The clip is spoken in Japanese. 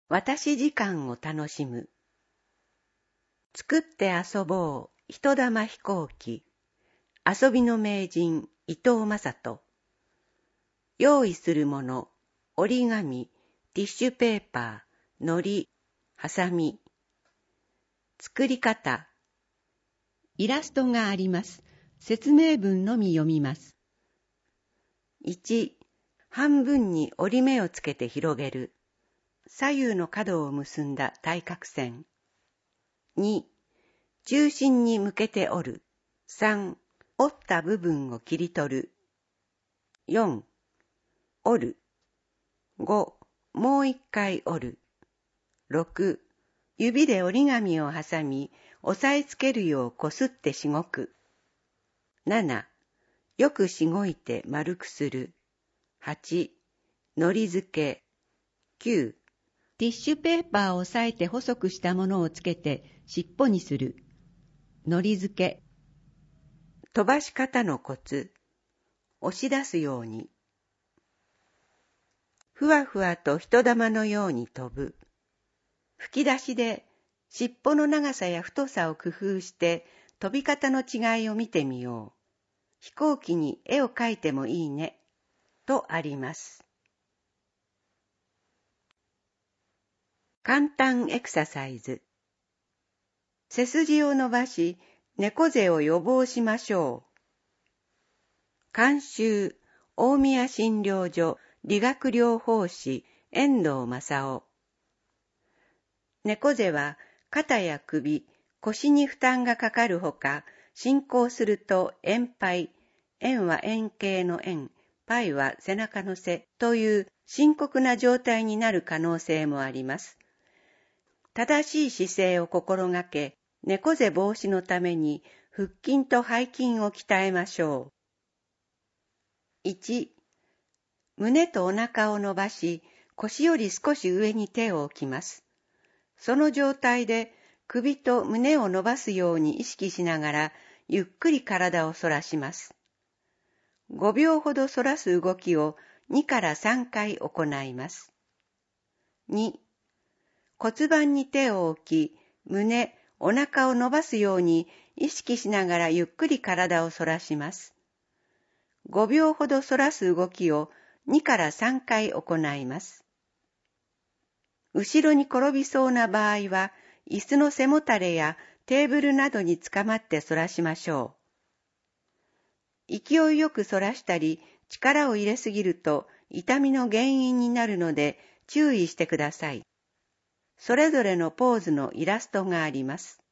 私時間を楽しむ。作って遊ぼう、人玉飛行機。遊びの名人、伊藤正人。用意するもの、折り紙、ティッシュペーパー、糊、ハサミ。作り方。 イラストがあります。説明文のみ読みます。 1、半分に折り目をつけて広げる。左右の角を結んだ対角線。2、中心に向けて折る。3、折った部分を切り取る。4、折る。5、もう一回折る。6、指で折り紙を挟み、押さえつけるようこすってしごく。7、よくしごいて丸くする。8、のり付け。9、 ティッシュペーパーを押さえて細くしたものをつけて尻尾にする。のり付け。 飛ばし方のコツ。押し出すように。ふわふわと人玉のように飛ぶ。吹き出しで尻尾の長さや太さを工夫して飛び方の違いを見てみよう。飛行機に絵を描いてもいいね。とあります。簡単エクササイズ。背筋を伸ばし、猫背を予防しましょう。監修、大宮診療所理学療法士、遠藤正夫。猫背は肩や首、腰に負担がかかるほか、進行すると円背、円は円形の円、背は背中の背という深刻な状態になる可能性もあります。正しい姿勢を心がけ、猫背防止のために腹筋と背筋を鍛えましょう。1、胸とお腹を伸ばし、腰より少し上に手を置きます。その状態で首と胸を伸ばすように意識しながら、ゆっくり体を反らします。5秒ほど反らす動きを2から3回行います。2、骨盤に手を置き、胸、お腹を伸ばすように意識しながらゆっくり体を反らします。5秒ほど反らす動きを2から3回行います。後ろに転びそうな場合は、椅子の背もたれやテーブルなどにつかまって反らしましょう。勢いよく反らしたり、力を入れすぎると痛みの原因になるので注意してください。それぞれのポーズのイラストがあります。